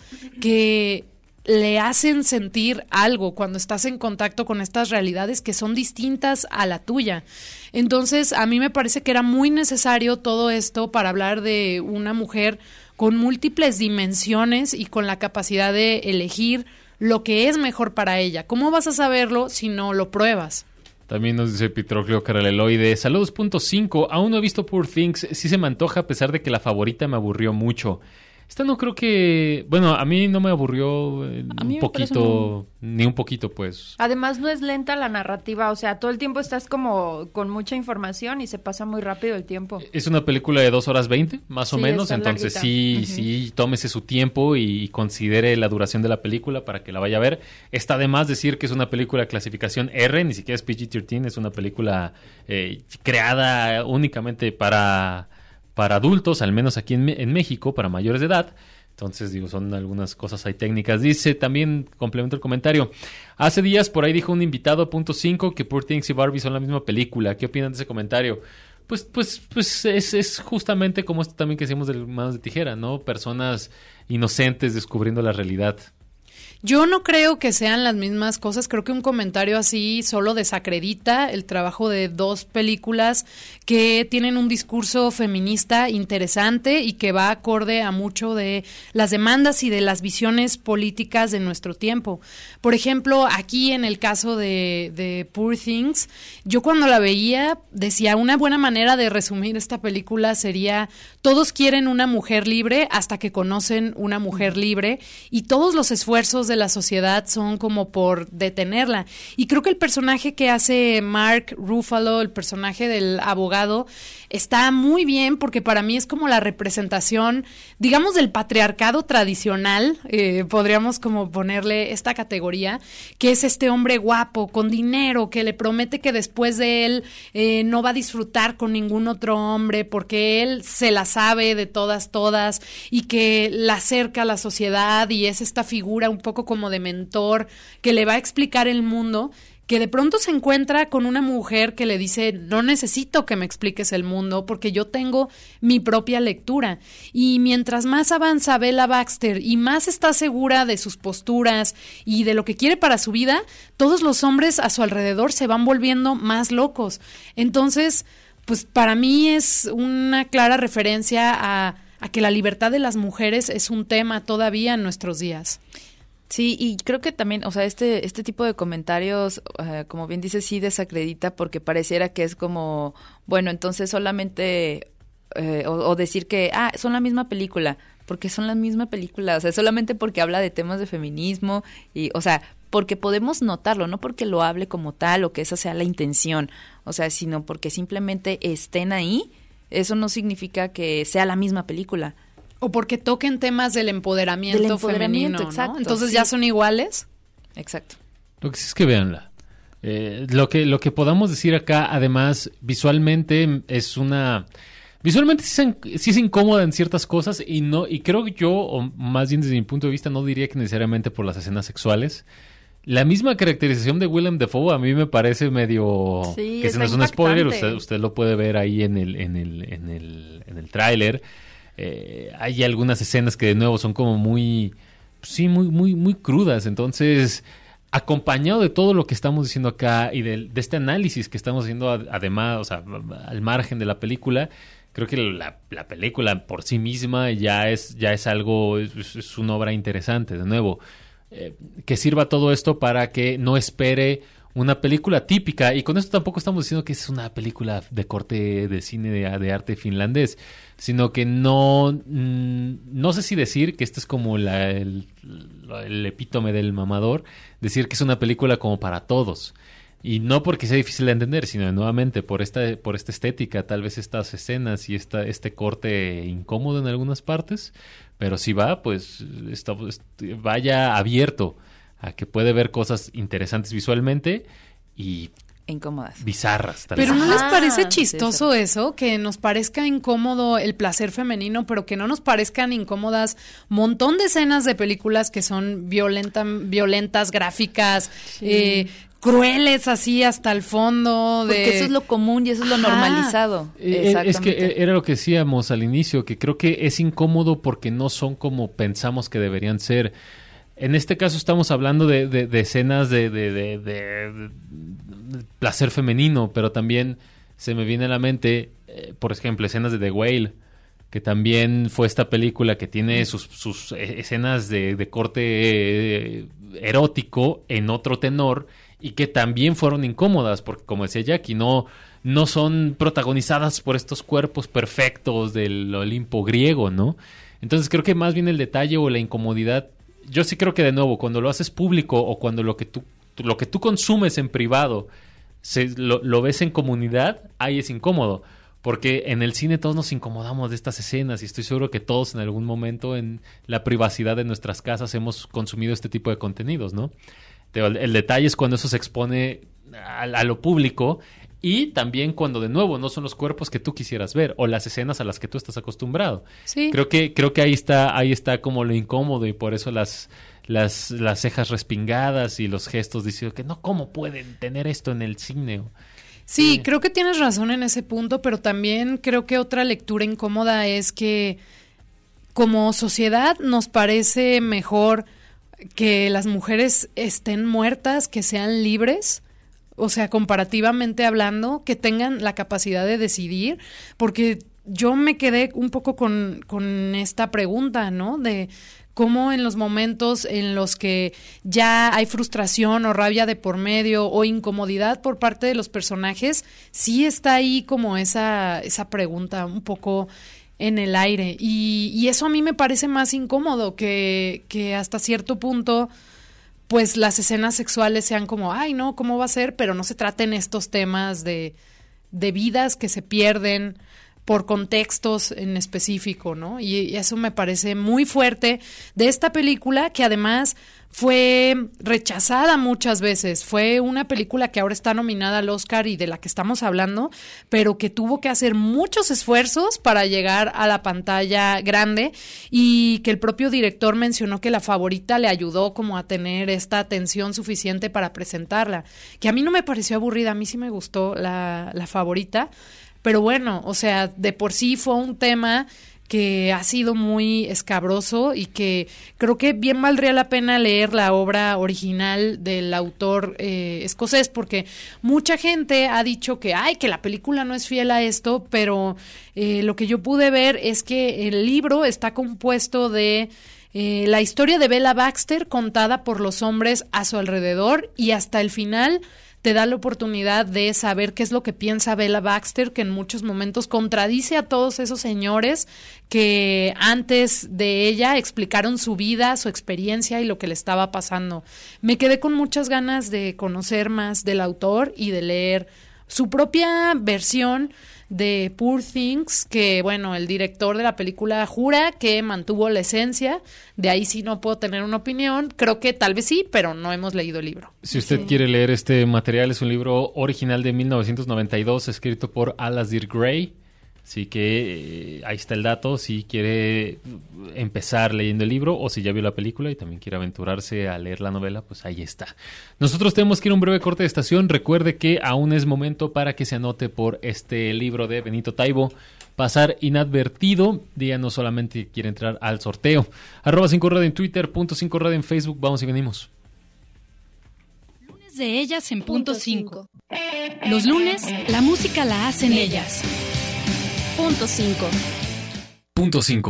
que le hacen sentir algo cuando estás en contacto con estas realidades que son distintas a la tuya? Entonces, a mí me parece que era muy necesario todo esto para hablar de una mujer con múltiples dimensiones y con la capacidad de elegir lo que es mejor para ella. ¿Cómo vas a saberlo si no lo pruebas? También nos dice Pitroclio Caraleloide. Saludos, punto cinco. Aún no he visto Poor Things. Sí se me antoja a pesar de que la favorita me aburrió mucho. Esta no creo que... Bueno, a mí no me aburrió eh, A mí un me parece poquito, ni un poquito, pues. Además, no es lenta la narrativa, o sea, todo el tiempo estás como con mucha información y se pasa muy rápido el tiempo. Es una película de dos horas veinte, más o Sí, menos. está Entonces larguita. sí, Ujú. sí, tómese su tiempo y considere la duración de la película para que la vaya a ver. Está de más decir que es una película de clasificación R, ni siquiera es P G trece, es una película eh, creada únicamente para, para adultos, al menos aquí en, Me- en México, para mayores de edad. Entonces, digo, son algunas cosas ahí técnicas. Dice, también complemento el comentario. Hace días por ahí dijo un invitado, punto cinco, que Poor Things y Barbie son la misma película. ¿Qué opinan de ese comentario? Pues, pues, pues es, es justamente como esto también que decimos de Manos de Tijera, ¿no? Personas inocentes descubriendo la realidad. Yo no creo que sean las mismas cosas, creo que un comentario así solo desacredita el trabajo de dos películas que tienen un discurso feminista interesante y que va acorde a mucho de las demandas y de las visiones políticas de nuestro tiempo. Por ejemplo, aquí en el caso de, de Poor Things, yo cuando la veía decía, una buena manera de resumir esta película sería, todos quieren una mujer libre hasta que conocen una mujer libre y todos los esfuerzos esfuerzos de la sociedad son como por detenerla. Y creo que el personaje que hace Mark Ruffalo, el personaje del abogado, está muy bien porque para mí es como la representación, digamos, del patriarcado tradicional, eh, podríamos como ponerle esta categoría, que es este hombre guapo, con dinero, que le promete que después de él eh, no va a disfrutar con ningún otro hombre porque él se la sabe de todas, todas, y que la acerca a la sociedad y es esta figura un poco como de mentor que le va a explicar el mundo, que de pronto se encuentra con una mujer que le dice, no necesito que me expliques el mundo porque yo tengo mi propia lectura. Y mientras más avanza Bella Baxter y más está segura de sus posturas y de lo que quiere para su vida, todos los hombres a su alrededor se van volviendo más locos. Entonces, pues para mí es una clara referencia a, a que la libertad de las mujeres es un tema todavía en nuestros días. Sí, y creo que también, o sea, este este tipo de comentarios, uh, como bien dices, sí desacredita porque pareciera que es como, bueno, entonces solamente, eh, o, o decir que, ah, son la misma película, porque son la misma película, o sea, solamente porque habla de temas de feminismo, y, o sea, porque podemos notarlo, no porque lo hable como tal o que esa sea la intención, o sea, sino porque simplemente estén ahí, eso no significa que sea la misma película. O porque toquen temas del empoderamiento, del empoderamiento femenino, exacto, ¿no? Entonces sí. ¿Ya son iguales? Exacto. Lo que sí es que véanla. Eh, lo que lo que podamos decir acá, además, visualmente es una... Visualmente sí es, sí es incómoda en ciertas cosas y no y creo yo, o más bien desde mi punto de vista, no diría que necesariamente por las escenas sexuales. La misma caracterización de Willem Dafoe a mí me parece medio... Sí, que está no es un spoiler, impactante. usted, usted lo puede ver ahí en el, en el, en el, en el tráiler. Eh, hay algunas escenas que de nuevo son como muy, sí, muy, muy, muy crudas. Entonces, acompañado de todo lo que estamos diciendo acá y de, de este análisis que estamos haciendo, además, o sea, al margen de la película, creo que la, la película por sí misma ya es, ya es algo, es, es una obra interesante. De nuevo, eh, que sirva todo esto para que no espere una película típica, y con esto tampoco estamos diciendo que es una película de corte de cine de, de arte finlandés, sino que no, mmm, no sé si decir que este es como la, el, el epítome del mamador, decir que es una película como para todos. Y no porque sea difícil de entender, sino nuevamente por esta, por esta estética, tal vez estas escenas y esta, este corte incómodo en algunas partes, pero si va, pues está, vaya abierto a que puede ver cosas interesantes visualmente y incómodas, bizarras. Tal Pero vez. ¿no les Ajá, parece chistoso sí, eso? Que nos parezca incómodo el placer femenino, pero que no nos parezcan incómodas montón de escenas de películas que son violenta, violentas, gráficas, Sí. eh, crueles así hasta el fondo. De... Porque eso es lo común y eso es lo Ajá. normalizado. Eh, Exactamente. Es que era lo que decíamos al inicio, que creo que es incómodo porque no son como pensamos que deberían ser. En este caso estamos hablando de, de, de escenas de, de, de, de, de placer femenino, pero también se me viene a la mente, eh, por ejemplo, escenas de The Whale, que también fue esta película que tiene sus, sus escenas de, de corte eh, erótico en otro tenor y que también fueron incómodas, porque como decía Jackie, no, no son protagonizadas por estos cuerpos perfectos del Olimpo griego, ¿no? Entonces creo que más bien el detalle o la incomodidad, yo sí creo que de nuevo, cuando lo haces público o cuando lo que tú, lo que tú consumes en privado se, lo, lo ves en comunidad, ahí es incómodo. Porque en el cine todos nos incomodamos de estas escenas y estoy seguro que todos en algún momento en la privacidad de nuestras casas hemos consumido este tipo de contenidos, ¿no? El, el detalle es cuando eso se expone a, a lo público y también cuando de nuevo no son los cuerpos que tú quisieras ver o las escenas a las que tú estás acostumbrado. Sí. Creo que creo que ahí está ahí está como lo incómodo y por eso las las las cejas respingadas y los gestos diciendo que no, ¿cómo pueden tener esto en el cine? Sí, Sí. creo que tienes razón en ese punto, pero también creo que otra lectura incómoda es que como sociedad nos parece mejor que las mujeres estén muertas, que sean libres, o sea, comparativamente hablando, que tengan la capacidad de decidir, porque yo me quedé un poco con, con esta pregunta, ¿no? De cómo en los momentos en los que ya hay frustración o rabia de por medio o incomodidad por parte de los personajes, sí está ahí como esa, esa pregunta un poco en el aire. Y, y eso a mí me parece más incómodo, que, que hasta cierto punto pues las escenas sexuales sean como, ay no, ¿cómo va a ser? Pero no se traten estos temas de, de vidas que se pierden por contextos en específico, ¿no? Y, y eso me parece muy fuerte de esta película, que además fue rechazada muchas veces. Fue una película que ahora está nominada al Oscar y de la que estamos hablando, pero que tuvo que hacer muchos esfuerzos para llegar a la pantalla grande, y que el propio director mencionó que La Favorita le ayudó como a tener esta atención suficiente para presentarla, que a mí no me pareció aburrida, a mí sí me gustó La, la Favorita, pero bueno, o sea, de por sí fue un tema que ha sido muy escabroso y que creo que bien valdría la pena leer la obra original del autor eh, escocés, porque mucha gente ha dicho que, ay, que la película no es fiel a esto, pero eh, lo que yo pude ver es que el libro está compuesto de eh, la historia de Bella Baxter contada por los hombres a su alrededor, y hasta el final te da la oportunidad de saber qué es lo que piensa Bella Baxter, que en muchos momentos contradice a todos esos señores que antes de ella explicaron su vida, su experiencia y lo que le estaba pasando. Me quedé con muchas ganas de conocer más del autor y de leer su propia versión de Poor Things, que bueno, el director de la película jura que mantuvo la esencia. De ahí sí no puedo tener una opinión, creo que tal vez sí, pero no hemos leído el libro. Si usted Sí. quiere leer este material, es un libro original de mil novecientos noventa y dos, escrito por Alasdair Gray. Así que eh, ahí está el dato, si quiere empezar leyendo el libro o si ya vio la película y también quiere aventurarse a leer la novela, pues ahí está. Nosotros tenemos que ir a un breve corte de estación. Recuerde que aún es momento para que se anote por este libro de Benito Taibo, Pasar Inadvertido. Díganos solamente quiere entrar al sorteo. Arroba cinco radio en Twitter, punto cinco radio en Facebook. Vamos y venimos. Lunes de ellas en punto cinco. Los lunes, la música la hacen ellas. Punto cinco. Punto cinco.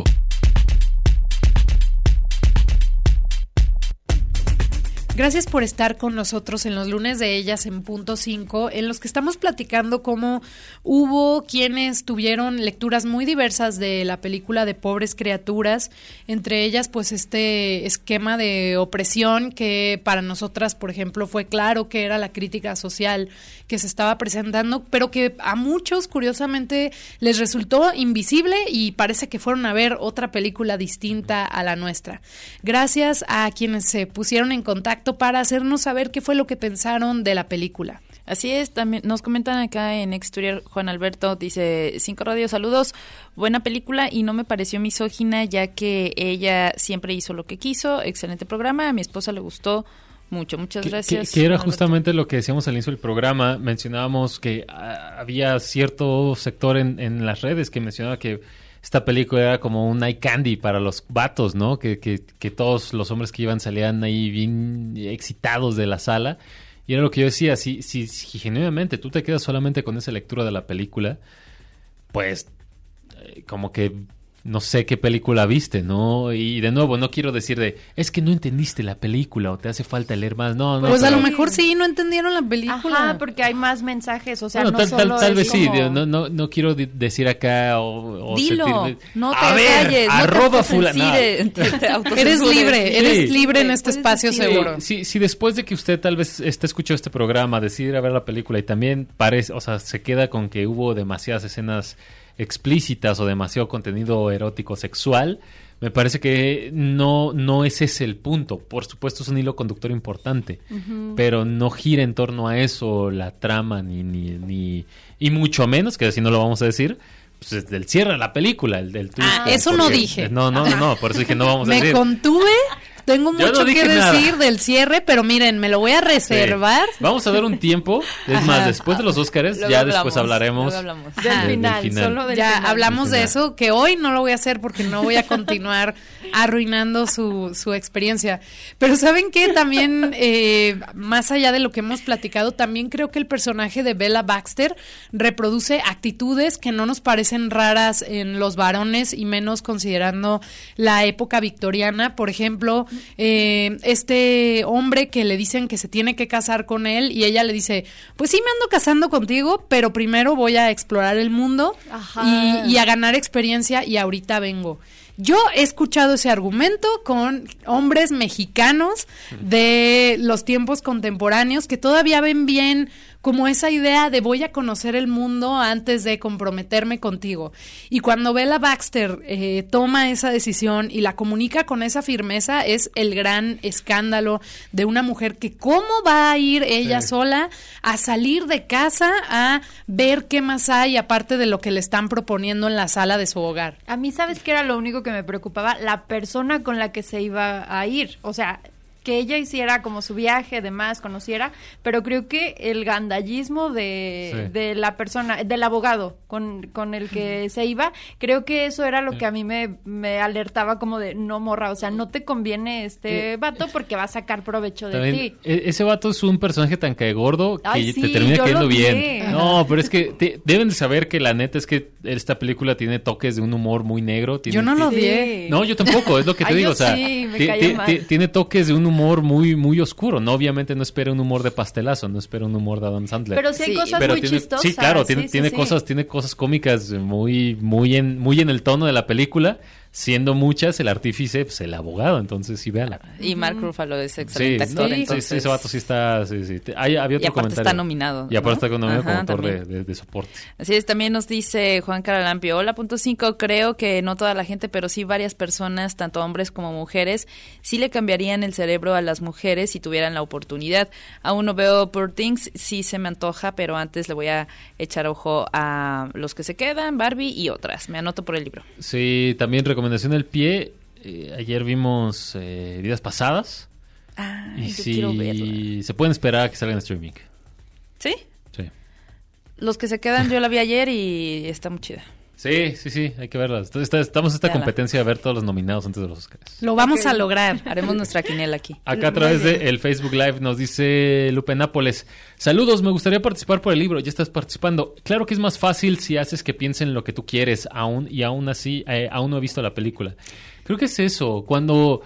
Gracias por estar con nosotros en los lunes de ellas en punto cinco, en los que estamos platicando cómo hubo quienes tuvieron lecturas muy diversas de la película de Pobres Criaturas, entre ellas pues este esquema de opresión que para nosotras, por ejemplo, fue claro que era la crítica social que se estaba presentando, pero que a muchos curiosamente les resultó invisible y parece que fueron a ver otra película distinta a la nuestra. Gracias a quienes se pusieron en contacto para hacernos saber qué fue lo que pensaron de la película. Así es, también nos comentan acá en Exterior, Juan Alberto dice, Cinco Radio, saludos, buena película y no me pareció misógina ya que ella siempre hizo lo que quiso, excelente programa, a mi esposa le gustó mucho, muchas Que, gracias. que, que era Juan justamente lo que decíamos al inicio del programa, mencionábamos que ah, había cierto sector en, en las redes que mencionaba que esta película era como un eye candy para los vatos, ¿no? Que, que, que todos los hombres que iban salían ahí bien excitados de la sala. Y era lo que yo decía, si, si, si genuinamente tú te quedas solamente con esa lectura de la película, pues eh, como que no sé qué película viste, ¿no? Y de nuevo, no quiero decir de, es que no entendiste la película o te hace falta leer más. No, no. Pues pero, a lo mejor sí, no entendieron la película. Ajá, porque hay más mensajes, o sea, bueno, no tal, solo tal, tal es vez sí, como... digo, no, no, no quiero di- decir acá o, o Dilo, sentirme- no te a ver, calles, arroba no te fulana. autocensures, te- te Eres autocensures. libre, Sí. eres libre en Sí, este puedes espacio decir- seguro. Si, si después de que usted tal vez esté escuchando este programa, decide ir a ver la película y también parece, o sea, se queda con que hubo demasiadas escenas explícitas o demasiado contenido erótico sexual, me parece que no, no ese es el punto. Por supuesto es un hilo conductor importante, uh-huh. pero no gira en torno a eso la trama, ni, ni, ni y mucho menos, que así no lo vamos a decir, pues es del cierre de la película, el del twist. Ah, eso no dije. No, no, no, no, por eso dije no vamos a Me decir. contuve, tengo Yo mucho no dije que decir nada. del cierre, pero miren, me lo voy a reservar. Sí. Vamos a dar un tiempo, es más, Ajá. después de los Óscares, Luego ya hablamos, después hablaremos. luego hablamos. Del Ajá. final, Del final. solo del Ya final. hablamos de Del final. eso, que hoy no lo voy a hacer porque no voy a continuar arruinando su, su experiencia. Pero ¿saben qué? También, eh, más allá de lo que hemos platicado, también creo que el personaje de Bella Baxter reproduce actitudes que no nos parecen raras en los varones y menos considerando la época victoriana. Por ejemplo, eh, este hombre que le dicen que se tiene que casar con él y ella le dice, pues sí me ando casando contigo, pero primero voy a explorar el mundo y, y a ganar experiencia y ahorita vengo. Yo he escuchado ese argumento con hombres mexicanos de los tiempos contemporáneos que todavía ven bien como esa idea de voy a conocer el mundo antes de comprometerme contigo. Y cuando Bella Baxter eh, toma esa decisión y la comunica con esa firmeza, es el gran escándalo de una mujer que cómo va a ir ella sí. sola a salir de casa a ver qué más hay aparte de lo que le están proponiendo en la sala de su hogar. A mí, ¿sabes qué era lo único que me preocupaba? La persona con la que se iba a ir. O sea, que ella hiciera como su viaje, demás, conociera, pero creo que el gandallismo de, sí. de la persona, del abogado con, con el que se iba, creo que eso era lo que a mí me, me alertaba como de, no morra, o sea, no te conviene este eh, vato porque va a sacar provecho de ti. Ese vato es un personaje tan caegordo que Ay, te sí, termina cayendo bien. Vi. No, pero es que te, deben de saber que la neta es que esta película tiene toques de un humor muy negro. Tiene, yo no lo vi. Sí. No, yo tampoco, es lo que te Ay, digo, yo o sea, sí, me t- cayó t- mal. t- tiene toques de un humor muy muy oscuro, no obviamente no espera un humor de pastelazo, no espera un humor de Adam Sandler. Pero sí hay Sí, cosas Pero muy tiene, chistosas. sí, claro, sí, tiene, sí, tiene sí. cosas, tiene cosas cómicas muy, muy en, muy en el tono de la película, siendo muchas el artífice, pues el abogado, entonces sí véala. Y Mark Ruffalo es Sí, excelente actor, no, sí, entonces... sí, ese vato sí está, sí, sí. Hay, había otro Y aparte comentario. está nominado, Y aparte ¿no? está nominado como Ajá, autor de, también. de, de soporte. Así es, también nos dice Juan Caralampio, hola, punto cinco, creo que no toda la gente, pero sí varias personas, tanto hombres como mujeres, sí le cambiarían el cerebro a las mujeres si tuvieran la oportunidad. Aún no veo Poor Things, sí se me antoja, pero antes le voy a echar ojo a Los que se quedan, Barbie y otras. Me anoto por el libro. Sí, también recomendación del pie. Eh, ayer vimos eh, Vidas Pasadas. Ah, y yo sí, quiero verla. se pueden esperar a que salga en streaming. ¿Sí? Sí. Los que se quedan, yo la vi ayer y está muy chida. Sí, sí, sí, hay que verla. Está- está- Estamos en esta Véala. competencia de ver todos los nominados antes de los Oscars. Lo vamos Ok. a lograr. Haremos nuestra quiniela aquí. Acá a través del Facebook Live nos dice Lupe Nápoles. Saludos, me gustaría participar por el libro. Ya estás participando. Claro que es más fácil si haces que piensen lo que tú quieres aún y aún así, eh, aún no he visto la película. Creo que es eso, cuando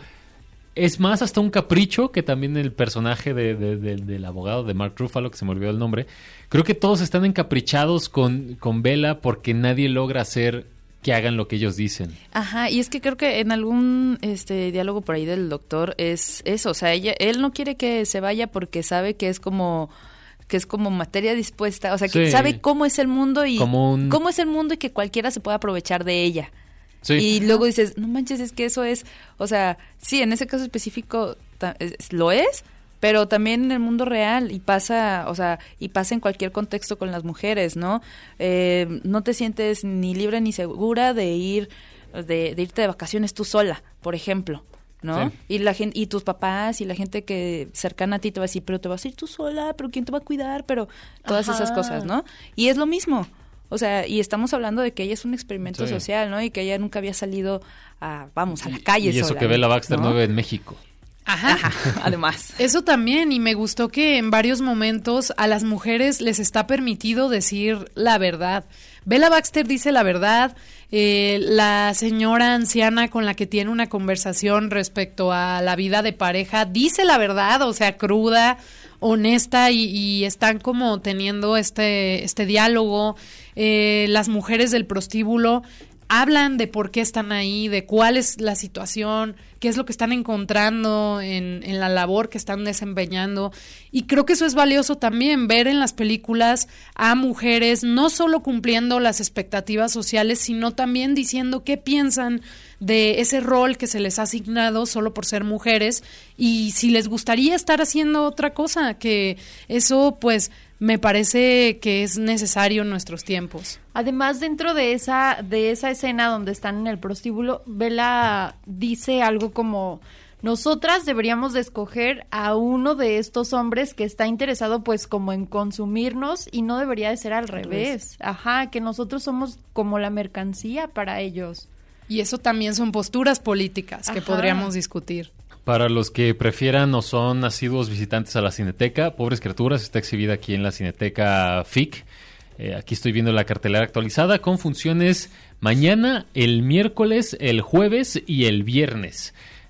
es más hasta un capricho que también el personaje de, de- de- del abogado de Mark Ruffalo, que se me olvidó el nombre. Creo que todos están encaprichados con, con Bella porque nadie logra hacer que hagan lo que ellos dicen. Ajá, y es que creo que en algún este diálogo por ahí del doctor es eso, o sea, ella, él no quiere que se vaya porque sabe que es como que es como materia dispuesta, o sea, que Sí. sabe cómo es el mundo y Como un- cómo es el mundo y que cualquiera se puede aprovechar de ella. Sí. Y luego dices, no manches, es que eso es, o sea, sí, en ese caso específico ta- es- lo es, pero también en el mundo real y pasa, o sea, y pasa en cualquier contexto con las mujeres, ¿no? Eh, no te sientes ni libre ni segura de ir, de, de irte de vacaciones tú sola, por ejemplo, ¿no? Sí. Y la gente, y tus papás y la gente que cercana a ti te va a decir, pero te vas a ir tú sola, pero quién te va a cuidar, pero todas Ajá. esas cosas, ¿no? Y es lo mismo. O sea, y estamos hablando de que ella es un experimento Sí. social, ¿no? Y que ella nunca había salido a, vamos, a la calle Y eso sola, que Bella Baxter ¿no? no vive en México. Ajá. Ajá, además. Eso también, y me gustó que en varios momentos a las mujeres les está permitido decir la verdad. Bella Baxter dice la verdad, eh, la señora anciana con la que tiene una conversación respecto a la vida de pareja dice la verdad, o sea, cruda, honesta, y, y están como teniendo este, este diálogo. Eh, las mujeres del prostíbulo hablan de por qué están ahí, de cuál es la situación, qué es lo que están encontrando en, en la labor que están desempeñando. Y creo que eso es valioso también, ver en las películas a mujeres no solo cumpliendo las expectativas sociales, sino también diciendo qué piensan de ese rol que se les ha asignado solo por ser mujeres y si les gustaría estar haciendo otra cosa, que eso pues me parece que es necesario en nuestros tiempos. Además, dentro de esa, de esa escena donde están en el prostíbulo, Bella dice algo como: nosotras deberíamos de escoger a uno de estos hombres que está interesado pues como en consumirnos y no debería de ser al revés. Ajá, que nosotros somos como la mercancía para ellos. Y eso también son posturas políticas que Ajá. podríamos discutir. Para los que prefieran o son asiduos visitantes a la Cineteca, Pobres Criaturas está exhibida aquí en la Cineteca F I C. Eh, aquí estoy viendo la cartelera actualizada con funciones mañana, el miércoles, el jueves y el viernes.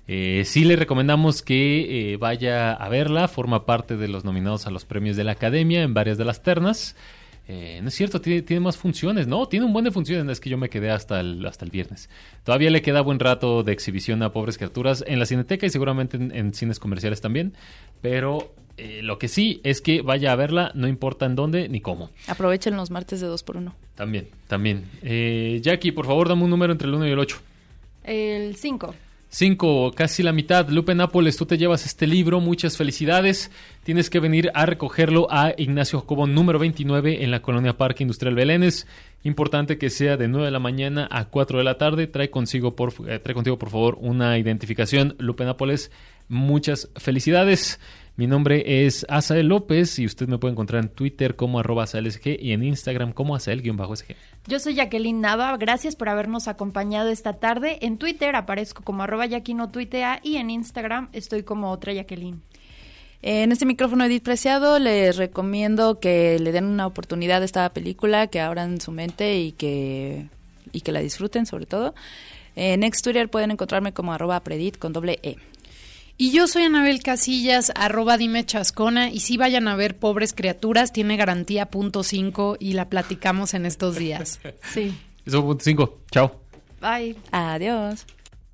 Eh, sí le recomendamos que eh, vaya a verla, forma parte de los nominados a los premios de la Academia en varias de las ternas. Eh, no es cierto, tiene, tiene más funciones, ¿no? Tiene un buen de funciones, es que yo me quedé hasta el, hasta el viernes. Todavía le queda buen rato de exhibición a Pobres Criaturas en la Cineteca y seguramente en, en cines comerciales también, pero eh, lo que sí es que vaya a verla, no importa en dónde ni cómo. Aprovechen los martes de dos por uno. También, también. Eh, Jackie, por favor, dame un número entre el uno y el ocho. El cinco. Cinco, casi la mitad. Lupe Nápoles, tú te llevas este libro, muchas felicidades. Tienes que venir a recogerlo a Ignacio Jacobo número veintinueve en la Colonia Parque Industrial Belénes. Importante que sea de nueve de la mañana a cuatro de la tarde. Trae consigo, por, eh, trae contigo, por favor, una identificación. Lupe Nápoles, muchas felicidades. Mi nombre es Asael López y usted me puede encontrar en Twitter como arroba asaelsg y en Instagram como asael-sg. Yo soy Jacqueline Nava, gracias por habernos acompañado esta tarde. En Twitter aparezco como arroba yaquinotuitea y en Instagram estoy como otra Jacqueline. En este micrófono Edith Preciado les recomiendo que le den una oportunidad a esta película, que abran su mente y que, y que la disfruten sobre todo. En ex Twitter pueden encontrarme como arroba predit con doble E. Y yo soy Anabel Casillas, arroba dime chascona, y si vayan a ver Pobres Criaturas, tiene garantía punto cinco y la platicamos en estos días. Sí. Eso, punto cinco. Chao. Bye. Adiós.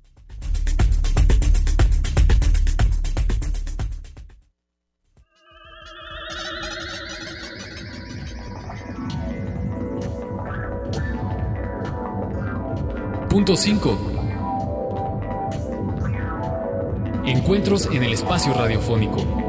Punto cinco. Encuentros en el espacio radiofónico.